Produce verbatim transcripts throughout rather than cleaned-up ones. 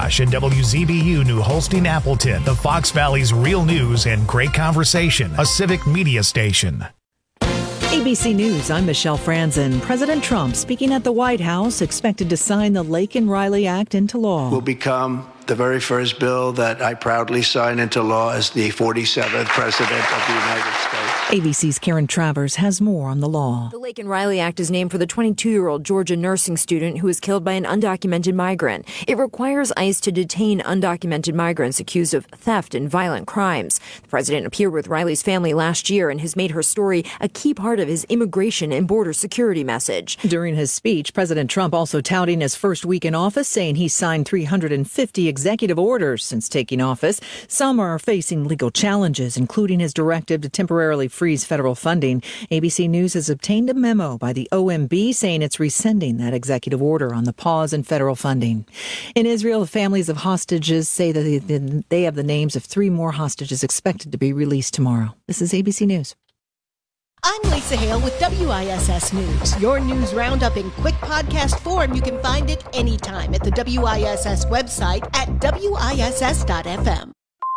Oshkosh and W Z B U New Holstein Appleton, the Fox Valley's real news and great conversation, a civic media station. A B C News, I'm Michelle Franzen. President Trump speaking at the White House, expected to sign the Laken-Riley Act into law. Will become the very first bill that I proudly sign into law as the forty-seventh President of the United States. A B C's Karen Travers has more on the law. The Laken-Riley Act is named for the twenty-two-year-old Georgia nursing student who was killed by an undocumented migrant. It requires ICE to detain undocumented migrants accused of theft and violent crimes. The president appeared with Riley's family last year and has made her story a key part of his immigration and border security message. During his speech, President Trump also touting his first week in office, saying he signed three hundred fifty executive orders since taking office. Some are facing legal challenges, including his directive to temporarily freeze federal funding. A B C News has obtained a memo by the O M B saying it's rescinding that executive order on the pause in federal funding. In Israel, families of hostages say that they have the names of three more hostages expected to be released tomorrow. This is A B C News. I'm Lisa Hale with W I S S News. Your news roundup in quick podcast form. You can find it anytime at the W I S S website at W I S S dot F M.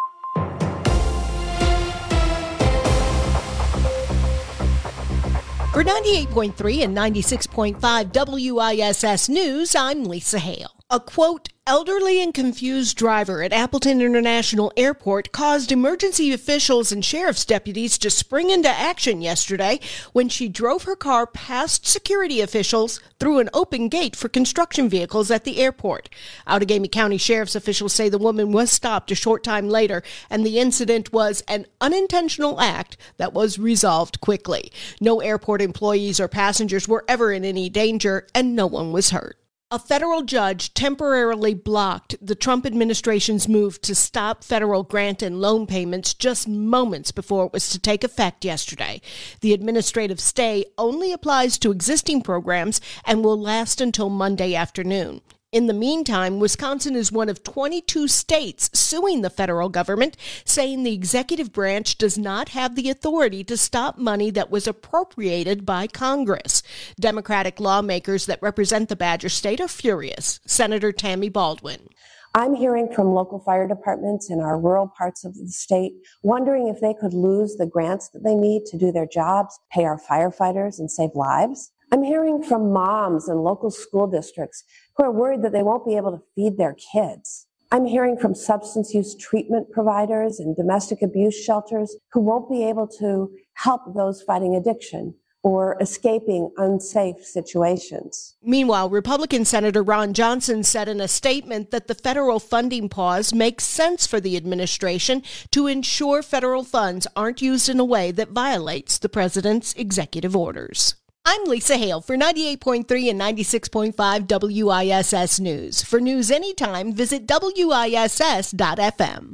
For ninety-eight point three and ninety-six point five W I S S News, I'm Lisa Hale. A, quote, elderly and confused driver at Appleton International Airport caused emergency officials and sheriff's deputies to spring into action yesterday when she drove her car past security officials through an open gate for construction vehicles at the airport. Outagamie County Sheriff's officials say the woman was stopped a short time later, and the incident was an unintentional act that was resolved quickly. No airport employees or passengers were ever in any danger, and no one was hurt. A federal judge temporarily blocked the Trump administration's move to stop federal grant and loan payments just moments before it was to take effect yesterday. The administrative stay only applies to existing programs and will last until Monday afternoon. In the meantime, Wisconsin is one of twenty-two states suing the federal government, saying the executive branch does not have the authority to stop money that was appropriated by Congress. Democratic lawmakers that represent the Badger State are furious. Senator Tammy Baldwin. I'm hearing from local fire departments in our rural parts of the state wondering if they could lose the grants that they need to do their jobs, pay our firefighters, and save lives. I'm hearing from moms in local school districts who are worried that they won't be able to feed their kids. I'm hearing from substance use treatment providers and domestic abuse shelters who won't be able to help those fighting addiction or escaping unsafe situations. Meanwhile, Republican Senator Ron Johnson said in a statement that the federal funding pause makes sense for the administration to ensure federal funds aren't used in a way that violates the president's executive orders. I'm Lisa Hale for ninety-eight point three and ninety-six point five W I S S News. For news anytime, visit W I S S dot F M.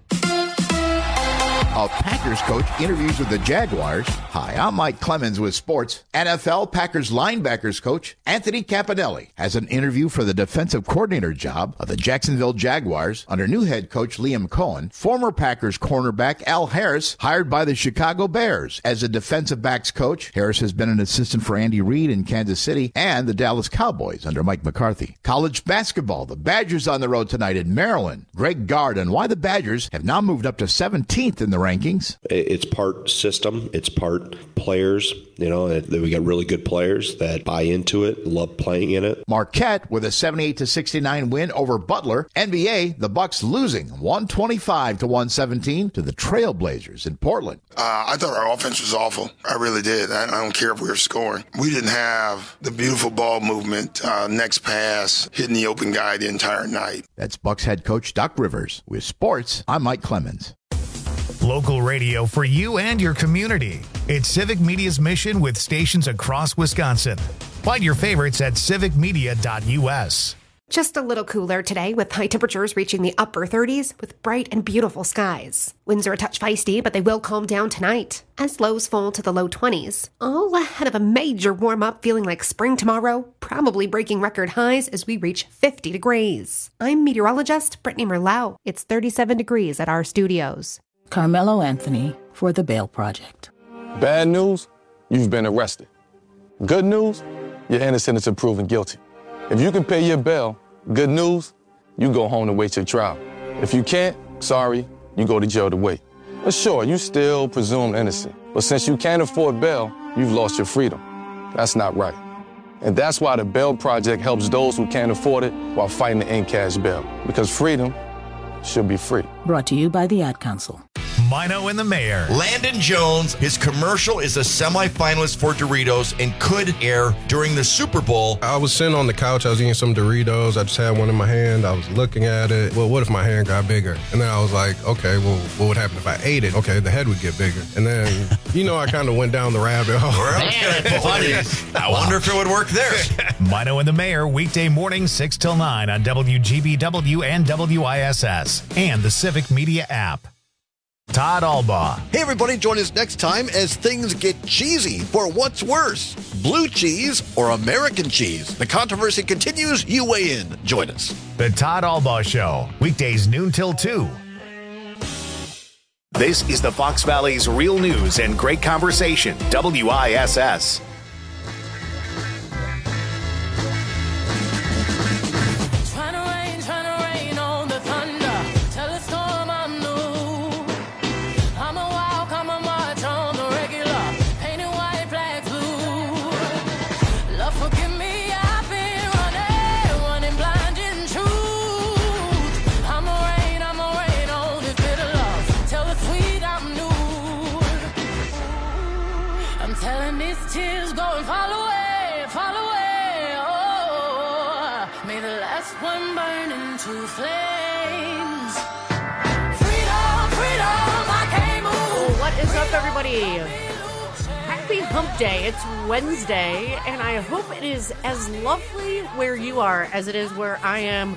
A Packers coach interviews with the Jaguars. Hi, I'm Mike Clemens with sports. N F L Packers linebackers coach Anthony Campanelli has an interview for the defensive coordinator job of the Jacksonville Jaguars under new head coach Liam Cohen. Former Packers cornerback Al Harris hired by the Chicago Bears as a defensive backs coach. Harris has been an assistant for Andy Reid in Kansas City and the Dallas Cowboys under Mike McCarthy. College basketball, the Badgers on the road tonight in Maryland. Greg Gard on why the Badgers have now moved up to seventeenth in the rankings. It's part system, it's part players, you know, we got really good players that buy into it, love playing in it. Marquette with a seventy-eight to sixty-nine win over Butler. N B A, the Bucks losing one twenty-five to one seventeen to the Trailblazers in Portland. Uh, I thought our offense was awful. I really did. I, I don't care if we were scoring. We didn't have the beautiful ball movement, uh, next pass, hitting the open guy the entire night. That's Bucks head coach Doc Rivers. With sports, I'm Mike Clemens. Local radio for you and your community. It's Civic Media's mission with stations across Wisconsin. Find your favorites at civic media dot U S. Just a little cooler today with high temperatures reaching the upper thirties with bright and beautiful skies. Winds are a touch feisty, but they will calm down tonight as lows fall to the low twenties. All ahead of a major warm-up feeling like spring tomorrow, probably breaking record highs as we reach fifty degrees. I'm meteorologist Brittany Merlau. It's thirty-seven degrees at our studios. Carmelo Anthony for The Bail Project. Bad news, you've been arrested. Good news, you're innocent until proven guilty. If you can pay your bail, good news, you go home to wait your trial. If you can't, sorry, you go to jail to wait. But sure, you still presumed innocent. But since you can't afford bail, you've lost your freedom. That's not right. And that's why the Bail Project helps those who can't afford it while fighting to end cash bail. Because freedom should be free. Brought to you by the Ad Council. Mino and the Mayor. Landon Jones, his commercial is a semifinalist for Doritos and could air during the Super Bowl. I was sitting on the couch, I was eating some Doritos, I just had one in my hand, I was looking at it. Well, what if my hand got bigger? And then I was like, okay, well, what would happen if I ate it? Okay, the head would get bigger. And then, you know, I kind of went down the rabbit hole. I wonder if it would work there. Mino and the Mayor, weekday morning, six till nine on W G B W and W I S S and the Civic Media app. Todd Albaugh. Hey, everybody, join us next time as things get cheesy for what's worse, blue cheese or American cheese. The controversy continues. You weigh in. Join us. The Todd Albaugh Show, weekdays noon till two. This is the Fox Valley's real news and great conversation, W I S S. Everybody, happy hump day. It's Wednesday, and I hope it is as lovely where you are as it is where I am.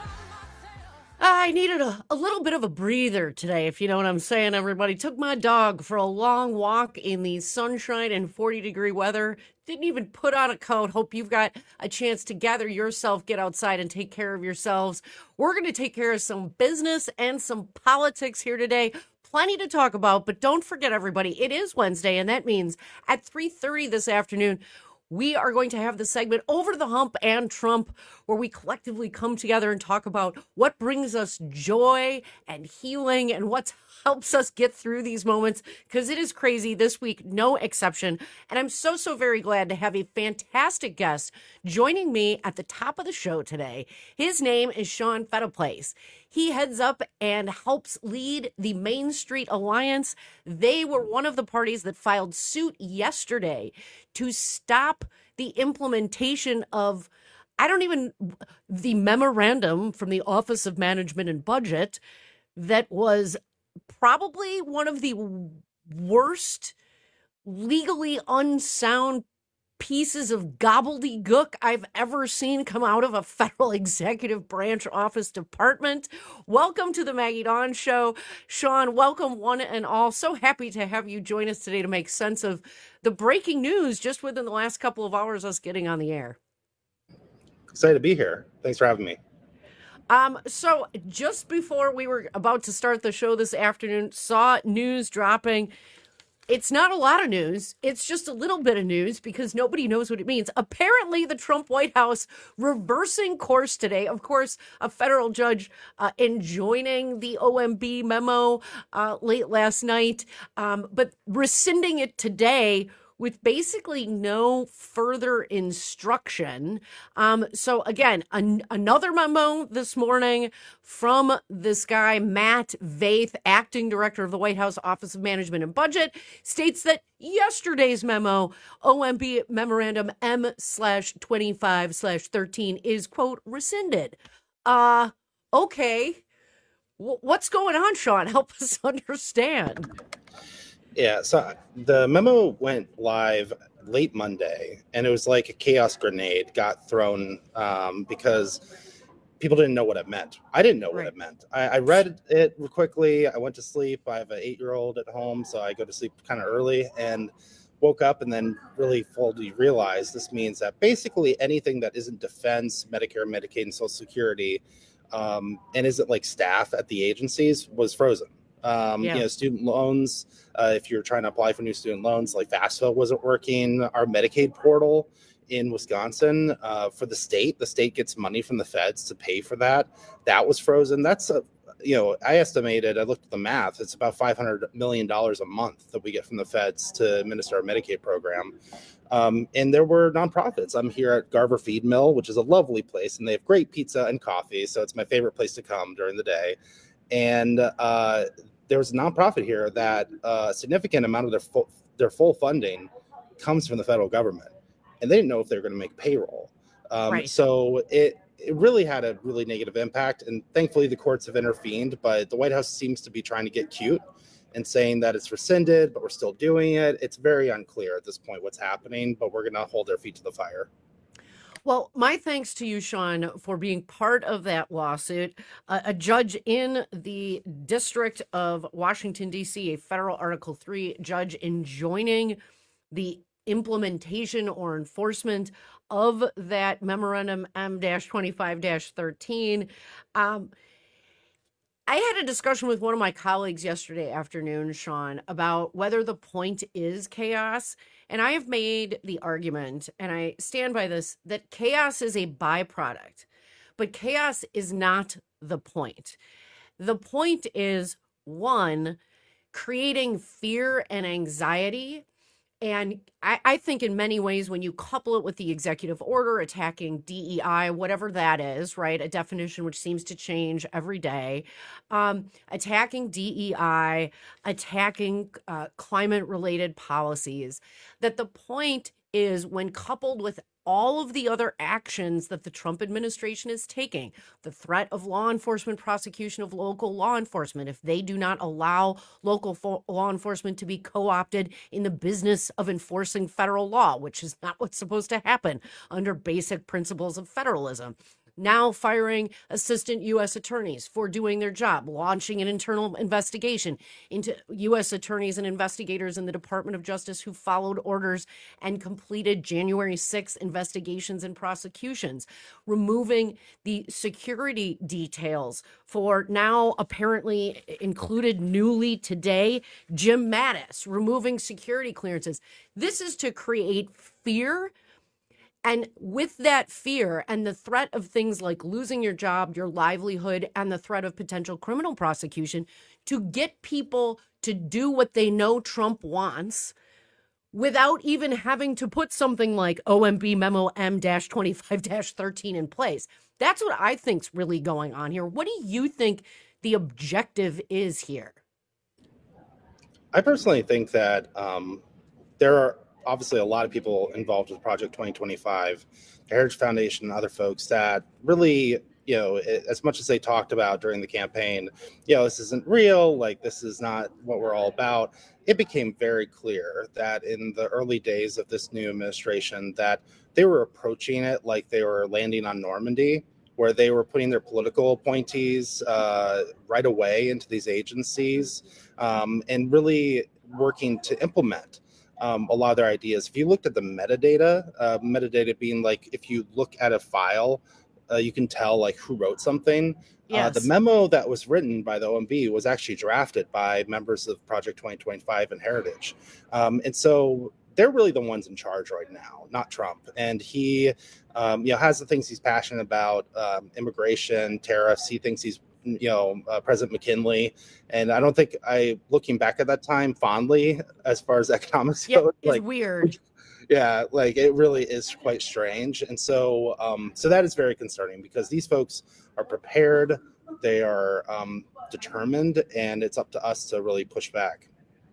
I needed a, a little bit of a breather today, if you know what I'm saying, everybody. Took my dog for a long walk in the sunshine and forty degree weather. Didn't even put on a coat. Hope you've got a chance to gather yourself, get outside, and take care of yourselves. We're going to take care of some business and some politics here today. Plenty to talk about, but don't forget, everybody, it is Wednesday, and that means at three thirty this afternoon, we are going to have the segment Over the Hump and Trump, where we collectively come together and talk about what brings us joy and healing and what helps us get through these moments, because it is crazy this week, no exception. And I'm so, so very glad to have a fantastic guest joining me at the top of the show today. His name is Sean Fettaplace. He heads up and helps lead the Main Street Alliance. They were one of the parties that filed suit yesterday to stop the implementation of, I don't even, the memorandum from the Office of Management and Budget that was probably one of the worst legally unsound pieces of gobbledygook I've ever seen come out of a federal executive branch office department. Welcome to the Maggie Dawn Show. Sean, welcome one and all. So happy to have you join us today to make sense of the breaking news just within the last couple of hours us getting on the air. Excited to be here. Thanks for having me. Um, so just before we were about to start the show this afternoon, saw news dropping. It's not a lot of news. It's just a little bit of news because nobody knows what it means. Apparently, the Trump White House reversing course today. Of course, a federal judge uh, enjoining the O M B memo uh, late last night, um, but rescinding it today with basically no further instruction. Um, so again, an- another memo this morning from this guy, Matt Vaith, acting director of the White House Office of Management and Budget, states that yesterday's memo, O M B memorandum M slash twenty-five slash thirteen is, quote, rescinded. Uh, okay. W- what's going on, Sean? Help us understand. Yeah, so the memo went live late Monday, and it was like a chaos grenade got thrown um, because people didn't know what it meant. I didn't know right. what it meant. I, I read it quickly. I went to sleep. I have an eight-year-old at home, so I go to sleep kind of early and woke up and then really fully realized this means that basically anything that isn't defense, Medicare, Medicaid, and Social Security, um, and isn't like staff at the agencies was frozen. Um, yeah. You know, student loans, uh, if you're trying to apply for new student loans, like FAFSA wasn't working. Our Medicaid portal in Wisconsin uh, for the state. The state gets money from the feds to pay for that. That was frozen. That's a, you know, I estimated, I looked at the math, it's about five hundred million dollars a month that we get from the feds to administer our Medicaid program. Um, and there were nonprofits. I'm here at Garver Feed Mill, which is a lovely place, and they have great pizza and coffee. So it's my favorite place to come during the day. And uh, there was a nonprofit here that uh, a significant amount of their full, their full funding comes from the federal government. And they didn't know if they were going to make payroll. Um, Right. So it, it really had a really negative impact. And thankfully, the courts have intervened. But the White House seems to be trying to get cute and saying that it's rescinded, but we're still doing it. It's very unclear at this point what's happening, but we're going to hold our feet to the fire. Well, my thanks to you, Sean, for being part of that lawsuit. Uh, a judge in the District of Washington, D C, a federal Article three judge, enjoining the implementation or enforcement of that Memorandum M twenty-five thirteen. Um, I had a discussion with one of my colleagues yesterday afternoon, Sean, about whether the point is chaos. And I have made the argument, and I stand by this, that chaos is a byproduct, but chaos is not the point. The point is, one, creating fear and anxiety. And I, I think in many ways, when you couple it with the executive order attacking D E I, whatever that is, right, a definition which seems to change every day, um, attacking D E I, attacking uh, climate-related policies, that the point is when coupled with all of the other actions that the Trump administration is taking, the threat of law enforcement prosecution of local law enforcement, if they do not allow local fo- law enforcement to be co-opted in the business of enforcing federal law, which is not what's supposed to happen under basic principles of federalism. Now firing assistant U S attorneys for doing their job, launching an internal investigation into U S attorneys and investigators in the Department of Justice who followed orders and completed January sixth investigations and prosecutions, removing the security details for now apparently included newly today, Jim Mattis, removing security clearances. This is to create fear. And with that fear and the threat of things like losing your job, your livelihood, and the threat of potential criminal prosecution, to get people to do what they know Trump wants without even having to put something like O M B Memo M twenty-five thirteen in place. That's what I think's really going on here. What do you think the objective is here? I personally think that um, there are obviously a lot of people involved with Project twenty twenty-five, the Heritage Foundation, and other folks that really, you know, as much as they talked about during the campaign, you know, this isn't real, like this is not what we're all about. It became very clear that in the early days of this new administration that they were approaching it like they were landing on Normandy, where they were putting their political appointees uh, right away into these agencies um, and really working to implement Um, a lot of their ideas. If you looked at the metadata, uh, metadata being like, if you look at a file, uh, you can tell like who wrote something. Yes. Uh, the memo that was written by the O M B was actually drafted by members of Project twenty twenty-five and Heritage. Um, and so they're really the ones in charge right now, not Trump. And he, um, you know, has the things he's passionate about, um, immigration, tariffs. He thinks he's you know, uh, President McKinley. And I don't think I, looking back at that time fondly, as far as economics Yeah, go, it's like, weird. yeah, like it really is quite strange. And so, um, so that is very concerning because these folks are prepared, they are um, determined, and it's up to us to really push back.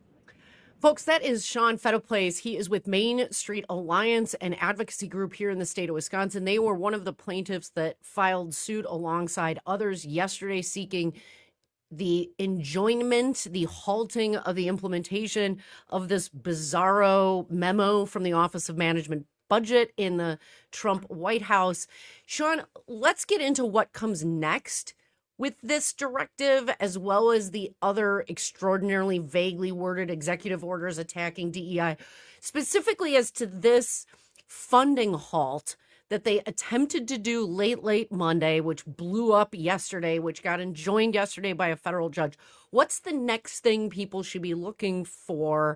Folks, that is Sean Fetterplace. He is with Main Street Alliance, an advocacy group here in the state of Wisconsin. They were one of the plaintiffs that filed suit alongside others yesterday seeking the enjoinment, the halting of the implementation of this bizarro memo from the Office of Management Budget in the Trump White House. Sean, let's get into what comes next with this directive, as well as the other extraordinarily vaguely worded executive orders attacking D E I, specifically as to this funding halt that they attempted to do late, late Monday, which blew up yesterday, which got enjoined yesterday by a federal judge. What's the next thing people should be looking for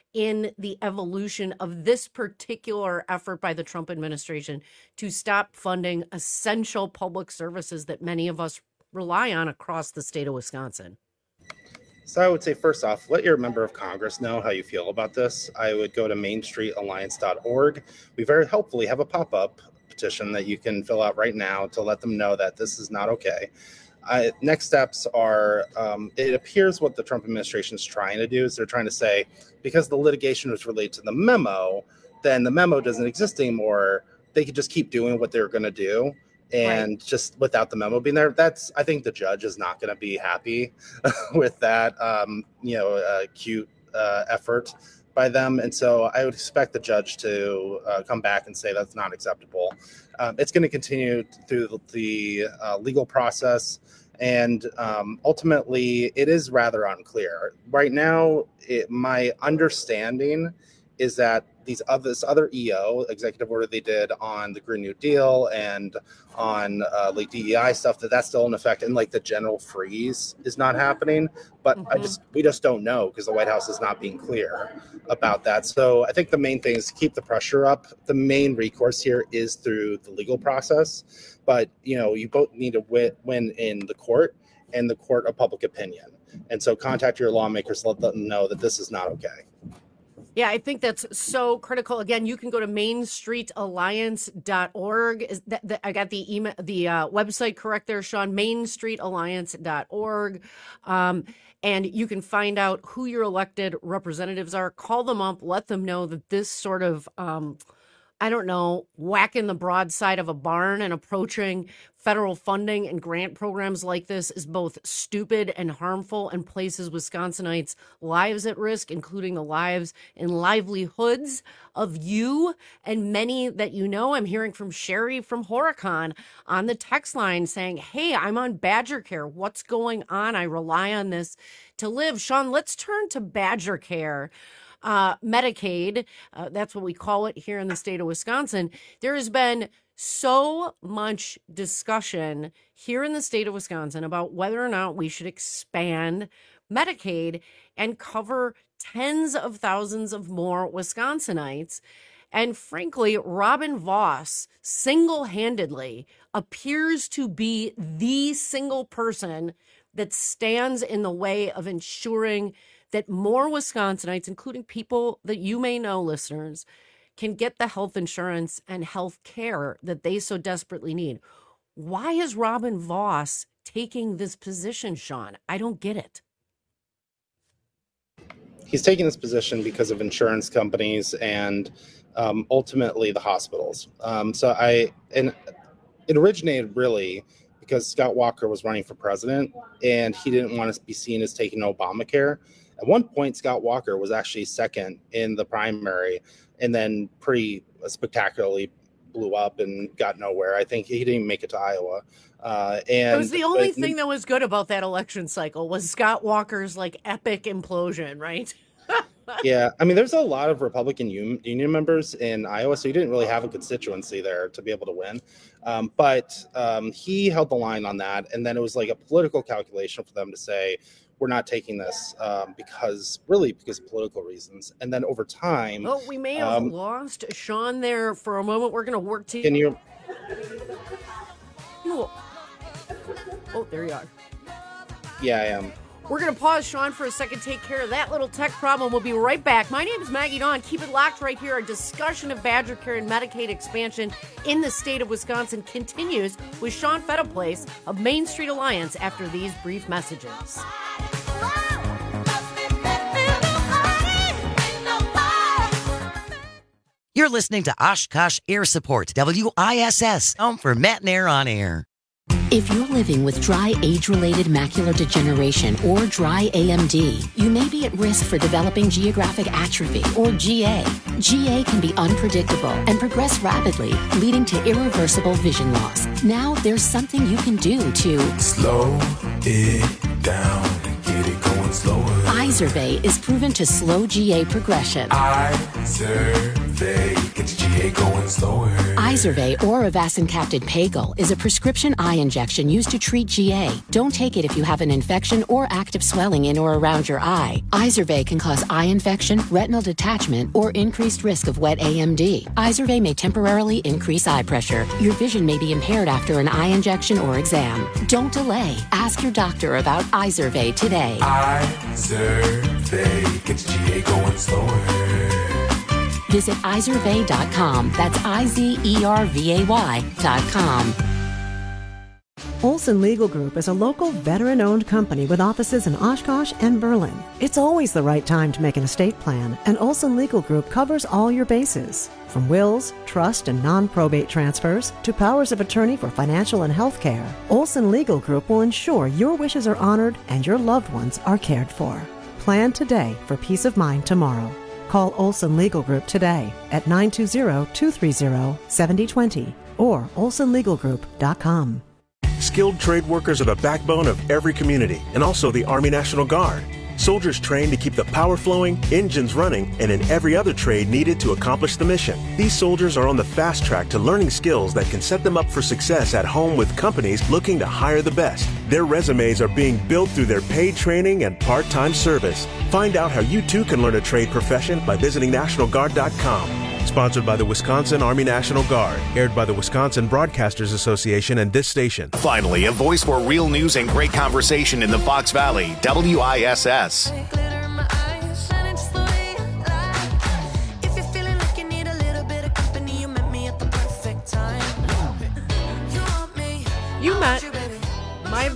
in the evolution of this particular effort by the Trump administration to stop funding essential public services that many of us rely on across the state of Wisconsin? So I would say, first off, let your member of Congress know how you feel about this. I would go to main street alliance dot org. We very helpfully have a pop-up petition that you can fill out right now to let them know that this is not okay. Uh, next steps are, um, it appears what the Trump administration is trying to do is they're trying to say, because the litigation was related to the memo, then the memo doesn't exist anymore. They could just keep doing what they're going to do. And right. just without the memo being there, that's, I think the judge is not going to be happy with that, um, you know, uh, cute uh, effort by them. And so I would expect the judge to uh, come back and say that's not acceptable. Um, it's going to continue through the, the uh, legal process. And um, ultimately, it is rather unclear. Right now, it, my understanding is that these other, this other E O, executive order they did on the Green New Deal and on uh, like D E I stuff, that that's still in effect, and like the general freeze is not happening. But mm-hmm. I just we just don't know because the White House is not being clear about that. So I think the main thing is to keep the pressure up. The main recourse here is through the legal process, but you know you both need to win, win in the court and the court of public opinion. And so contact your lawmakers, let them know that this is not okay. Yeah, I think that's so critical. Again, you can go to main street alliance dot org. Is that, that, I got the email, the uh, website correct there, Sean, main street alliance dot org. Um, and you can find out who your elected representatives are. Call them up, let them know that this sort of, um, I don't know, whacking the broadside of a barn and approaching federal funding and grant programs like this is both stupid and harmful and places Wisconsinites' lives at risk, including the lives and livelihoods of you and many that you know. I'm hearing from Sherry from Horicon on the text line saying, hey, I'm on Badger Care. What's going on? I rely on this to live. Sean, let's turn to Badger Care. Uh, Medicaid, uh, that's what we call it here in the state of Wisconsin. There has been so much discussion here in the state of Wisconsin about whether or not we should expand Medicaid and cover tens of thousands of more Wisconsinites. And frankly, Robin Vos single-handedly appears to be the single person that stands in the way of ensuring that more Wisconsinites, including people that you may know, listeners, can get the health insurance and health care that they so desperately need. Why is Robin Vos taking this position, Sean? I don't get it. He's taking this position because of insurance companies and um, ultimately the hospitals. Um, so I, and it originated really because Scott Walker was running for president and he didn't want to be seen as taking Obamacare. At one point, Scott Walker was actually second in the primary and then pretty spectacularly blew up and got nowhere. I think he didn't even make it to Iowa. Uh, and it was the only but, thing that was good about that election cycle was Scott Walker's like epic implosion, right? Yeah. I mean, there's a lot of Republican un- union members in Iowa, so he didn't really have a constituency there to be able to win. Um, but um, he held the line on that. And then it was like a political calculation for them to say, we're not taking this um, because really because of political reasons. And then over time. Oh, we may have um, lost Sean there for a moment. We're going to work to. Can you? Oh, there you are. Yeah, I am. We're going to pause, Sean, for a second. Take care of that little tech problem. We'll be right back. My name is Maggie Dawn. Keep it locked right here. Our discussion of Badger Care and Medicaid expansion in the state of Wisconsin continues with Sean Fettaplace of Main Street Alliance after these brief messages. You're listening to Oshkosh Air Support, W I S S, home for Matt and Air on Air. If you're living with dry age-related macular degeneration or dry A M D, you may be at risk for developing geographic atrophy or G A. G A can be unpredictable and progress rapidly, leading to irreversible vision loss. Now there's something you can do to slow it down and get it going slower. Izervay is proven to slow G A progression. Izervay. Izervay, get your G A going slower. Izervay or Avastin-capted Pagel is a prescription eye injection used to treat G A. Don't take it if you have an infection or active swelling in or around your eye. Izervay can cause eye infection, retinal detachment, or increased risk of wet A M D. Izervay may temporarily increase eye pressure. Your vision may be impaired after an eye injection or exam. Don't delay. Ask your doctor about Izervay today. Izervay, get your G A going slower. Visit Izervay dot com. That's I Z E R V A Y dot com. Olson Legal Group is a local veteran-owned company with offices in Oshkosh and Berlin. It's always the right time to make an estate plan, and Olson Legal Group covers all your bases. From wills, trust, and non-probate transfers to powers of attorney for financial and health care, Olson Legal Group will ensure your wishes are honored and your loved ones are cared for. Plan today for peace of mind tomorrow. Call Olson Legal Group today at nine two zero, two three zero, seven zero two zero or olson legal group dot com. Skilled trade workers are the backbone of every community, and also the Army National Guard. Soldiers trained to keep the power flowing, engines running, and in every other trade needed to accomplish the mission. These soldiers are on the fast track to learning skills that can set them up for success at home with companies looking to hire the best. Their resumes are being built through their paid training and part-time service. Find out how you too can learn a trade profession by visiting national guard dot com. Sponsored by the Wisconsin Army National Guard. Aired by the Wisconsin Broadcasters Association and this station. Finally, a voice for real news and great conversation in the Fox Valley. W I S S. You met my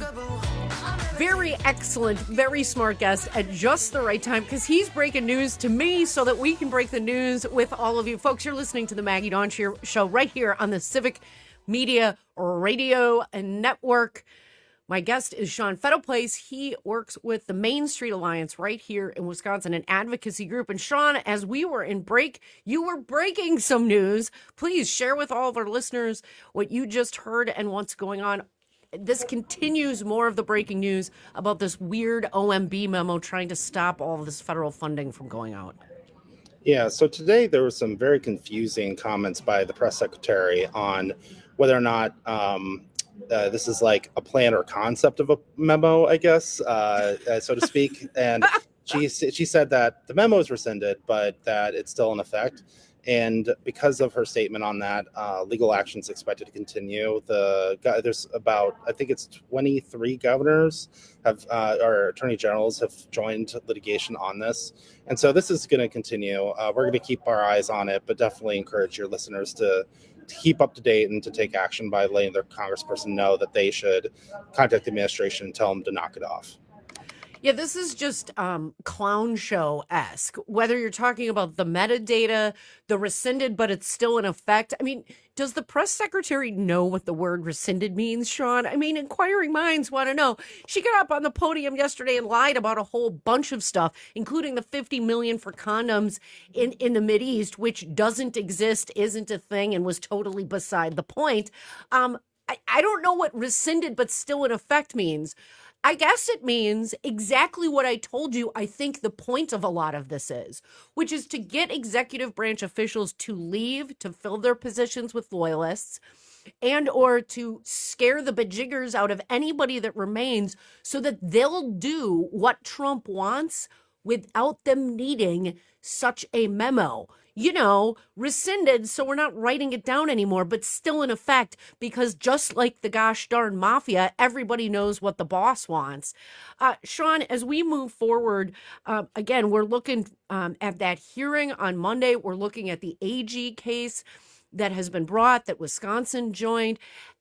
very excellent, very smart guest at just the right time, because he's breaking news to me so that we can break the news with all of you. Folks, you're listening to the Maggie Dawn Show right here on the Civic Media Radio Network. My guest is Sean Fettleplace. He works with the Main Street Alliance right here in Wisconsin, an advocacy group. And Sean, as we were in break, you were breaking some news. Please share with all of our listeners what you just heard and what's going on. This continues more of the breaking news about this weird O M B memo trying to stop all of this federal funding from going out. Yeah, so today there were some very confusing comments by the press secretary on whether or not um, uh, this is like a plan or concept of a memo, I guess, uh, uh, so to speak. And she she said that the memo is rescinded, but that it's still in effect. And because of her statement on that, uh, legal action is expected to continue. The there's about, I think it's twenty-three governors have uh, or attorney generals have joined litigation on this, and so this is going to continue. Uh, we're going to keep our eyes on it, but definitely encourage your listeners to, to keep up to date and to take action by letting their congressperson know that they should contact the administration and tell them to knock it off. Yeah, this is just um, clown show-esque. Whether you're talking about the metadata, the rescinded, but it's still in effect. I mean, does the press secretary know what the word rescinded means, Sean? I mean, inquiring minds want to know. She got up on the podium yesterday and lied about a whole bunch of stuff, including the fifty million dollars for condoms in, in the Mideast, which doesn't exist, isn't a thing, and was totally beside the point. Um, I, I don't know what rescinded but still in effect means. I guess it means exactly what I told you I think the point of a lot of this is, which is to get executive branch officials to leave, to fill their positions with loyalists, and or to scare the bejiggers out of anybody that remains so that they'll do what Trump wants without them needing such a memo. You know, rescinded, so we're not writing it down anymore, but still in effect, because just like the gosh darn mafia, everybody knows what the boss wants. Uh, Sean, as we move forward, uh, again, we're looking um, at that hearing on Monday. We're looking at the A G case that has been brought, that Wisconsin joined.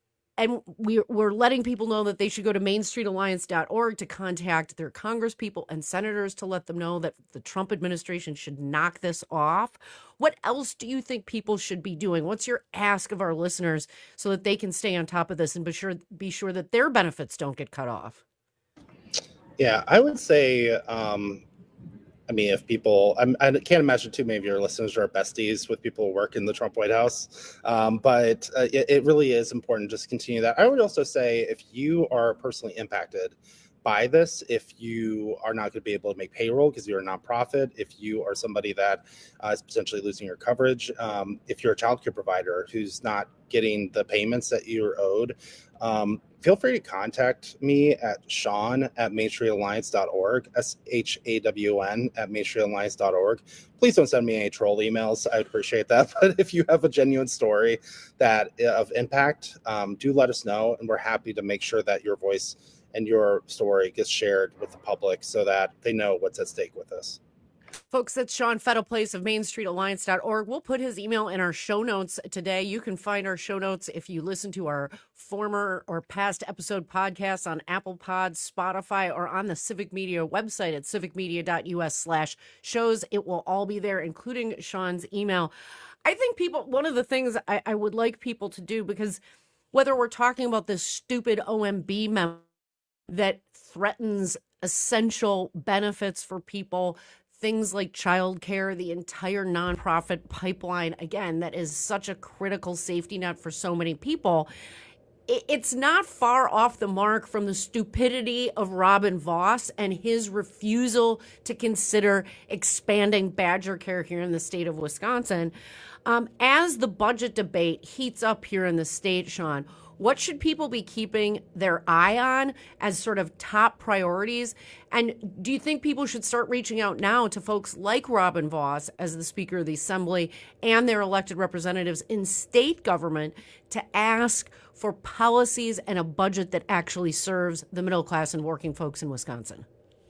And we, we're letting people know that they should go to main street alliance dot org to contact their congresspeople and senators to let them know that the Trump administration should knock this off. What else do you think people should be doing? What's your ask of our listeners so that they can stay on top of this and be sure, be sure that their benefits don't get cut off? Yeah, I would say, um, I mean, if people, I'm, I can't imagine too many of your listeners are besties with people who work in the Trump White House, um, but uh, it, it really is important just to continue that. I would also say if you are personally impacted buy this if you are not going to be able to make payroll because you're a nonprofit, if you are somebody that uh, is potentially losing your coverage, um, if you're a childcare provider who's not getting the payments that you're owed, um, feel free to contact me at Sean at Main Street Alliance dot org, S H A W N at Main Street Alliance dot org. Please don't send me any troll emails. I would appreciate that. But if you have a genuine story that of impact, um, do let us know, and we're happy to make sure that your voice and your story gets shared with the public so that they know what's at stake with this. Folks, that's Sean Fettleplace of Main Street Alliance dot org. We'll put his email in our show notes today. You can find our show notes if you listen to our former or past episode podcasts on Apple Pods, Spotify, or on the Civic Media website at civic media dot U S slash shows. It will all be there, including Sean's email. I think people, one of the things I, I would like people to do, because whether we're talking about this stupid O M B memo that threatens essential benefits for people, things like childcare, the entire nonprofit pipeline, again, that is such a critical safety net for so many people. It's not far off the mark from the stupidity of Robin Vos and his refusal to consider expanding Badger Care here in the state of Wisconsin. Um, as the budget debate heats up here in the state, Sean, what should people be keeping their eye on as sort of top priorities? And do you think people should start reaching out now to folks like Robin Vos as the Speaker of the Assembly and their elected representatives in state government to ask for policies and a budget that actually serves the middle class and working folks in Wisconsin?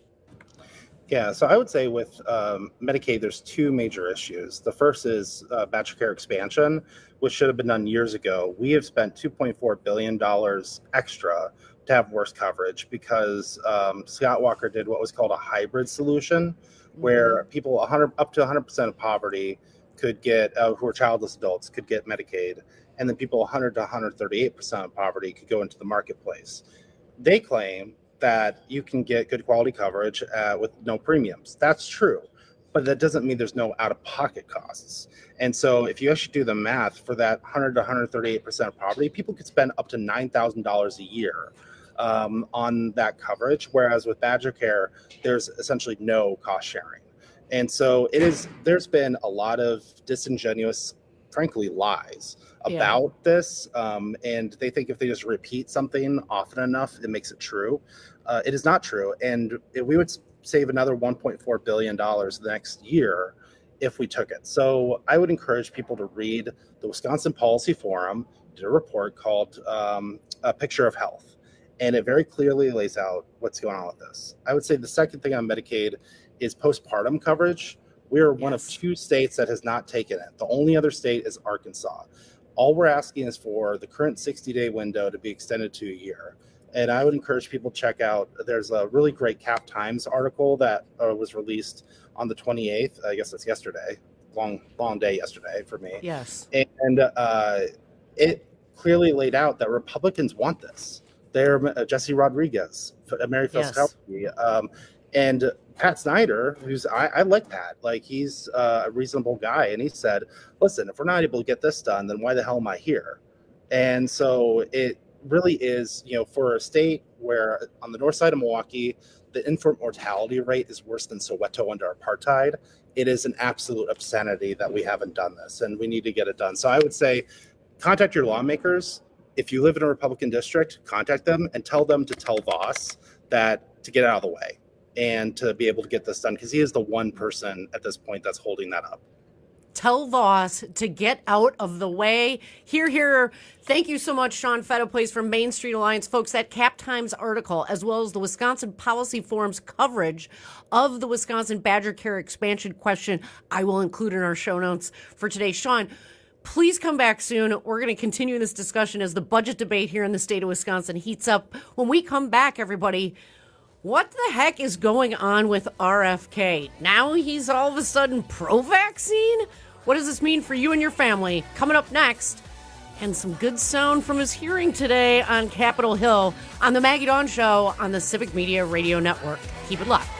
Yeah, so I would say with um, Medicaid, there's two major issues. The first is uh, Badger Care expansion, which should have been done years ago. We have spent two point four billion dollars extra to have worse coverage because um, Scott Walker did what was called a hybrid solution, where mm-hmm. people one hundred, up to one hundred percent of poverty could get, uh, who are childless adults, could get Medicaid, and then people one hundred to one hundred thirty-eight percent of poverty could go into the marketplace. They claim that you can get good quality coverage uh, with no premiums. That's true, but that doesn't mean there's no out-of-pocket costs. And so if you actually do the math for that one hundred to one hundred thirty-eight percent of poverty, people could spend up to nine thousand dollars a year um, on that coverage, whereas with Badger Care, there's essentially no cost sharing. And so it is. There's been a lot of disingenuous, frankly, lies about yeah. this, um, and they think if they just repeat something often enough, it makes it true. Uh, it is not true, and we would save another one point four billion dollars the next year if we took it. So I would encourage people to read the Wisconsin Policy Forum, did a report called um, A Picture of Health, and it very clearly lays out what's going on with this. I would say the second thing on Medicaid is postpartum coverage. We are one yes. of two states that has not taken it. The only other state is Arkansas. All we're asking is for the current sixty-day window to be extended to a year. And I would encourage people to check out, there's a really great Cap Times article that uh, was released on the twenty-eighth. I guess that's yesterday. Long, long day yesterday for me. Yes. And uh, it clearly laid out that Republicans want this. They're uh, Jesse Rodriguez, Mary Filsakoski, yes. um, and Pat Snyder, who's, I, I like Pat. Like, he's uh, a reasonable guy. And he said, listen, if we're not able to get this done, then why the hell am I here? And so it really is, you know, for a state where on the north side of Milwaukee, the infant mortality rate is worse than Soweto under apartheid, it is an absolute obscenity that we haven't done this, and we need to get it done. So I would say contact your lawmakers. If you live in a Republican district, contact them and tell them to tell Vos that to get out of the way and to be able to get this done, because he is the one person at this point that's holding that up. Tell Vos to get out of the way. Here, here. Thank you so much, Sean Fettleplace from Main Street Alliance. Folks, that Cap Times article, as well as the Wisconsin Policy Forum's coverage of the Wisconsin Badger Care expansion question, I will include in our show notes for today. Sean, please come back soon. We're going to continue this discussion as the budget debate here in the state of Wisconsin heats up. When we come back, everybody, what the heck is going on with R F K? Now he's all of a sudden pro-vaccine? What does this mean for you and your family? Coming up next, and some good sound from his hearing today on Capitol Hill on the Maggie Dawn Show on the Civic Media Radio Network. Keep it locked.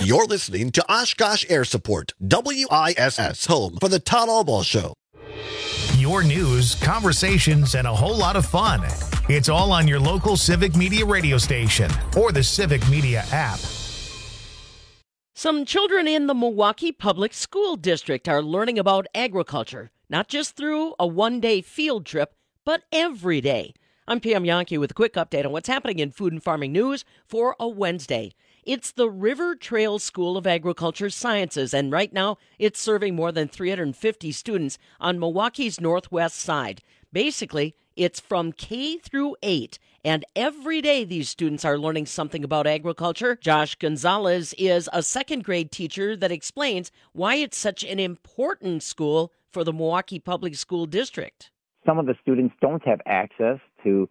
You're listening to Oshkosh Air Support, W I S S, home for the Todd Albaugh Show. Your news, conversations, and a whole lot of fun. It's all on your local Civic Media radio station or the Civic Media app. Some children in the Milwaukee Public School District are learning about agriculture, not just through a one-day field trip, but every day. I'm Pam Yankee with a quick update on what's happening in food and farming news for a Wednesday. It's the River Trail School of Agriculture Sciences, and right now it's serving more than three hundred fifty students on Milwaukee's northwest side. Basically, it's from K through eight, and every day these students are learning something about agriculture. Josh Gonzalez is a second grade teacher that explains why it's such an important school for the Milwaukee Public School District. Some of the students don't have access to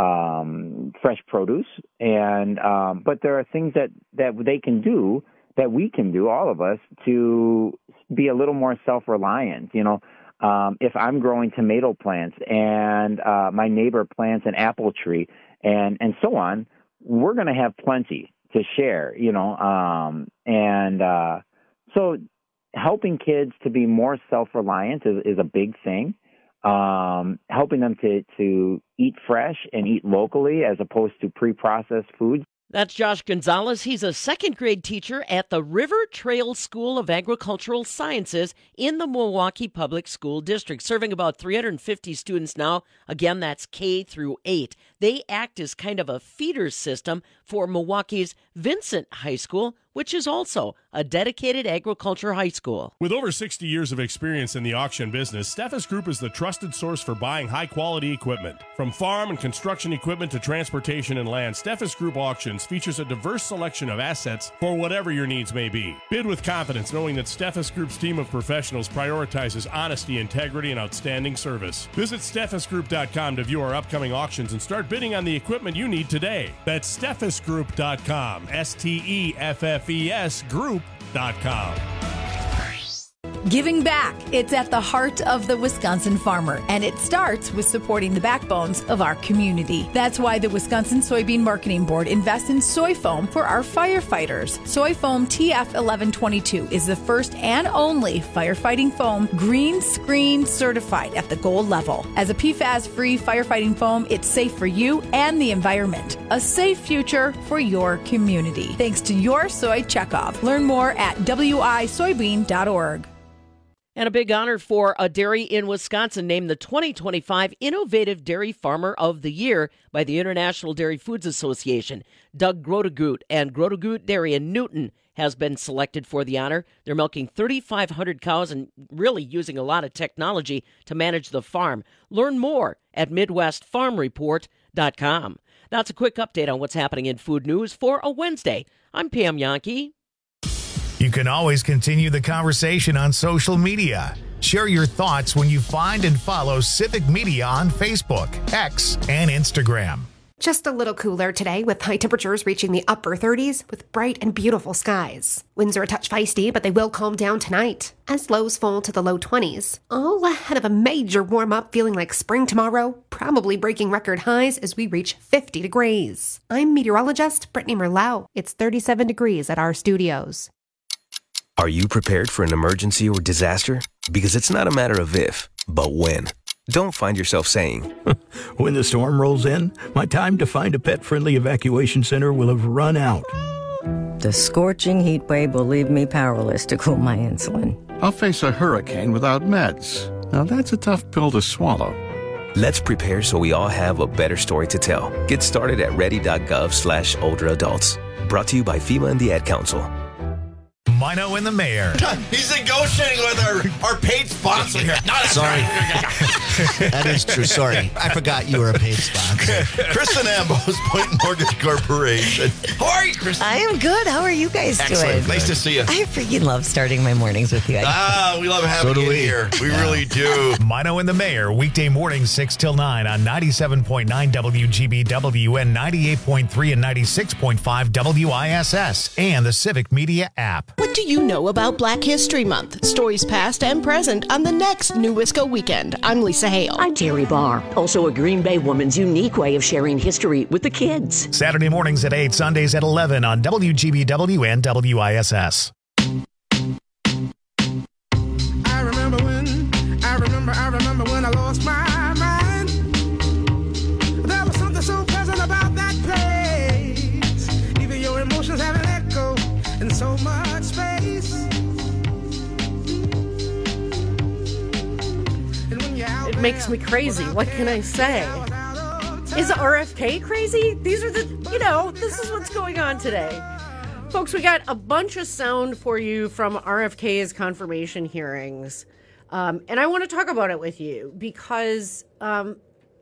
um, fresh produce, and um, but there are things that, that they can do, that we can do, all of us, to be a little more self-reliant. You know, um, if I'm growing tomato plants and uh, my neighbor plants an apple tree and, and so on, we're going to have plenty to share, you know, um, and uh, so helping kids to be more self-reliant is, is a big thing. Um, helping them to, to eat fresh and eat locally as opposed to pre-processed foods. That's Josh Gonzalez. He's a second grade teacher at the River Trail School of Agricultural Sciences in the Milwaukee Public School District, serving about three hundred fifty students now. Again, that's K through eight. They act as kind of a feeder system for Milwaukee's Vincent High School, which is also a dedicated agriculture high school. With over sixty years of experience in the auction business, Steffes Group is the trusted source for buying high-quality equipment. From farm and construction equipment to transportation and land, Steffes Group Auctions features a diverse selection of assets for whatever your needs may be. Bid with confidence, knowing that Steffes Group's team of professionals prioritizes honesty, integrity, and outstanding service. Visit Steffes Group dot com to view our upcoming auctions and start bidding on the equipment you need today. That's Steffes Group dot com, S T E F F E S Group dot com. Giving back. It's at the heart of the Wisconsin farmer, and it starts with supporting the backbones of our community. That's why the Wisconsin Soybean Marketing Board invests in soy foam for our firefighters. Soy foam T F eleven twenty-two is the first and only firefighting foam green screen certified at the gold level. As a P FAS-free firefighting foam, it's safe for you and the environment. A safe future for your community. Thanks to your soy checkoff. Learn more at W I soybean dot org. And a big honor for a dairy in Wisconsin, named the twenty twenty-five Innovative Dairy Farmer of the Year by the International Dairy Foods Association. Doug Grotegut and Grotegut Dairy in Newton has been selected for the honor. They're milking thirty-five hundred cows and really using a lot of technology to manage the farm. Learn more at Midwest Farm Report dot com. That's a quick update on what's happening in food news for a Wednesday. I'm Pam Yankee. You can always continue the conversation on social media. Share your thoughts when you find and follow Civic Media on Facebook, X, and Instagram. Just a little cooler today with high temperatures reaching the upper thirties with bright and beautiful skies. Winds are a touch feisty, but they will calm down tonight as lows fall to the low twenties. All ahead of a major warm-up, feeling like spring tomorrow, probably breaking record highs as we reach fifty degrees. I'm meteorologist Brittany Merlau. It's thirty-seven degrees at our studios. Are you prepared for an emergency or disaster? Because it's not a matter of if, but when. Don't find yourself saying, when the storm rolls in, my time to find a pet-friendly evacuation center will have run out. The scorching heat wave will leave me powerless to cool my insulin. I'll face a hurricane without meds. Now that's a tough pill to swallow. Let's prepare so we all have a better story to tell. Get started at ready.gov slash older adults. Brought to you by FEMA and the Ad Council. Mino and the Mayor. He's negotiating with our, our paid sponsor here. No, Sorry. That is true. Sorry. I forgot you were a paid sponsor. Kristen Ambos, Point Mortgage Corporation. How are you, Kristen? I am good. How are you guys Excellent. doing? Nice to see you. I freaking love starting my mornings with you. Ah, we love having So do you we. here. We yeah. really do. Mino and the Mayor, weekday mornings six till nine on ninety-seven point nine W G B W and ninety-eight point three and ninety-six point five W I S S and the Civic Media app. What do you know about Black History Month? Stories past and present on the next New Wisco Weekend. I'm Lisa Hale. I'm Terry Barr, also a Green Bay woman's unique way of sharing history with the kids. Saturday mornings at eight, Sundays at eleven on W G B W and W I S S. I remember when, I remember, I remember when I lost my mind. There was something so pleasant about that place. Even your emotions have an echo in so much space. It makes me crazy. What can I say? Is R F K crazy? These are the, you know, this is what's going on today. Folks, we got a bunch of sound for you from R F K's confirmation hearings. Um, and I want to talk about it with you because um,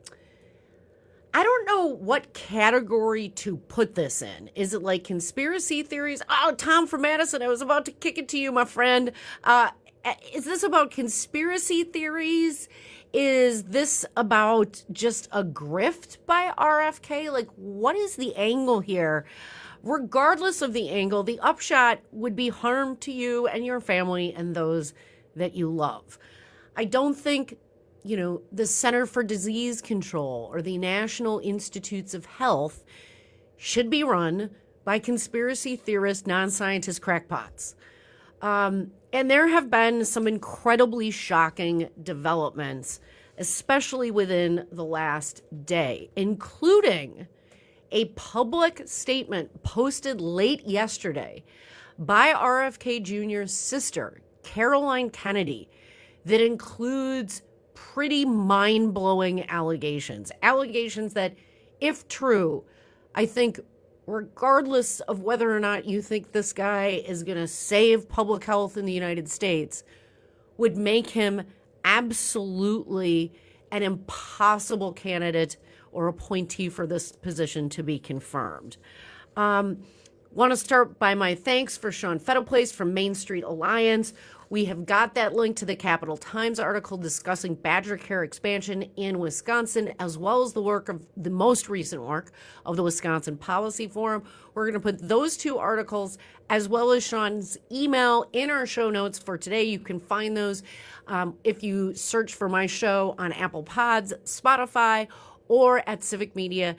I don't know what category to put this in. Is it like conspiracy theories? Oh, Tom from Madison, I was about to kick it to you, my friend. Uh, is this about conspiracy theories? Is this about just a grift by R F K? Like, what is the angle here? Regardless of the angle, the upshot would be harm to you and your family and those that you love. I don't think, you know, the Center for Disease Control or the National Institutes of Health should be run by conspiracy theorist, non-scientist crackpots. Um, and there have been some incredibly shocking developments, especially within the last day, including a public statement posted late yesterday by R F K Junior's sister, Caroline Kennedy, that includes pretty mind-blowing allegations. Allegations that, if true, I think regardless of whether or not you think this guy is going to save public health in the United States, would make him absolutely an impossible candidate or appointee for this position to be confirmed. Um, want to start by my thanks for Sean Fettleplace from Main Street Alliance. We have got that link to the Capital Times article discussing Badger Care expansion in Wisconsin, as well as the work of the most recent work of the Wisconsin Policy Forum. We're going to put those two articles, as well as Sean's email, in our show notes for today. You can find those um, if you search for my show on Apple Pods, Spotify, or at civicmedia.us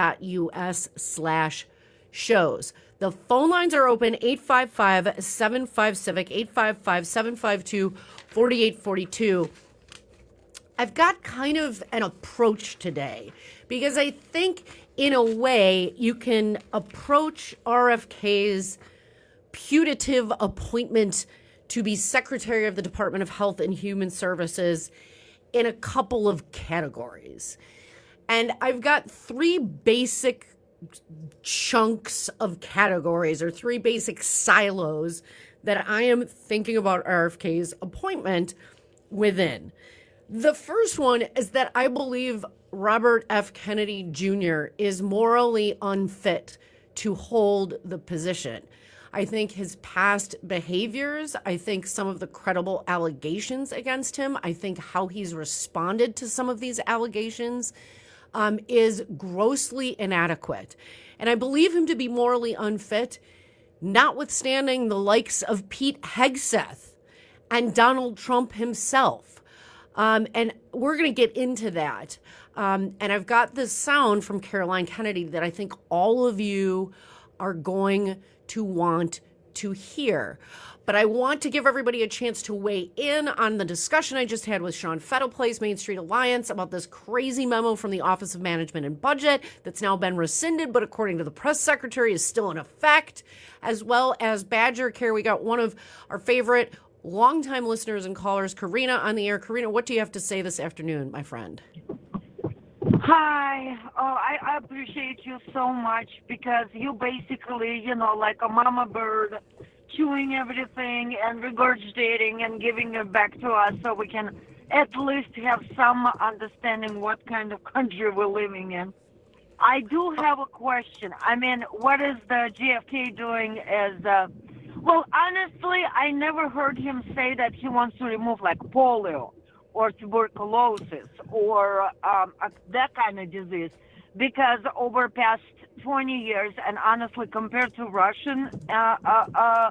slash shows. The phone lines are open, eight five five, seven five, CIVIC, eight five five, seven five two, four eight four two. I've got kind of an approach today because I think in a way you can approach R F K's putative appointment to be Secretary of the Department of Health and Human Services in a couple of categories. And I've got three basic chunks of categories or three basic silos that I am thinking about R F K's appointment within. The first one is that I believe Robert F. Kennedy Junior is morally unfit to hold the position. I think his past behaviors, I think some of the credible allegations against him, I think how he's responded to some of these allegations Um, is grossly inadequate. And I believe him to be morally unfit, notwithstanding the likes of Pete Hegseth and Donald Trump himself. Um, and we're going to get into that. Um, and I've got this sound from Caroline Kennedy that I think all of you are going to want to hear. But I want to give everybody a chance to weigh in on the discussion I just had with Sean Fettleplace, Main Street Alliance, about this crazy memo from the Office of Management and Budget that's now been rescinded, but according to the press secretary is still in effect, as well as Badger Care. We got one of our favorite longtime listeners and callers, Karina, on the air. Karina, what do you have to say this afternoon, my friend? Hi. Oh, I, I appreciate you so much because you basically, you know, like a mama bird, chewing everything and regurgitating and giving it back to us so we can at least have some understanding what kind of country we're living in. I do have a question. I mean, what is the J F K doing as, uh, well, honestly, I never heard him say that he wants to remove like polio or tuberculosis or um, that kind of disease, because over past twenty years, and honestly, compared to Russian uh, uh, uh,